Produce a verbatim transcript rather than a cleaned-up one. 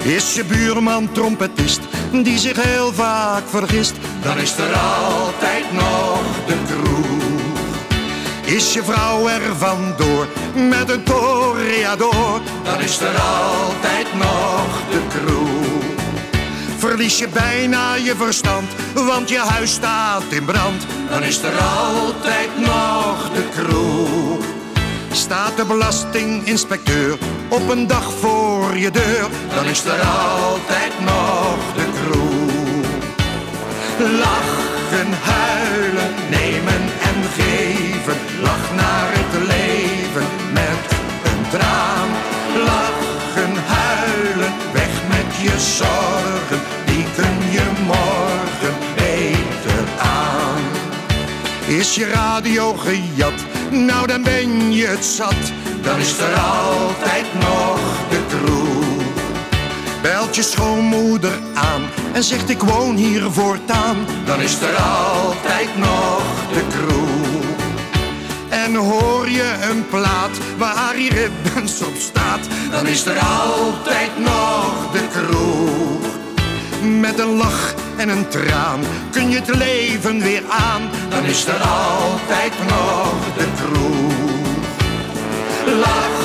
Is je buurman trompetist die zich heel vaak vergist, dan is er altijd nog de kroeg. Is je vrouw er vandoor met een toreador, dan is er altijd nog de kroeg. Verlies je bijna je verstand, want je huis staat in brand, dan is er altijd nog de kroeg. Staat de belastinginspecteur op een dag voor je deur, dan is er altijd nog de kroeg. Lachen, huilen, nemen en geven, lach naar het leven met een traan. Lachen, huilen, weg met je zorgen, die kun je morgen beter aan. Is je radio gejat? Nou, dan ben je het zat, dan is er altijd nog de kroeg. Belt je schoonmoeder aan en zegt ik woon hier voortaan, dan is er altijd nog de kroeg. En hoor je een plaat waar Harry Ribbens op staat, dan is er altijd nog de kroeg. Met een lach en een traan kun je het leven weer aan, dan is er altijd nog de kroeg. Lach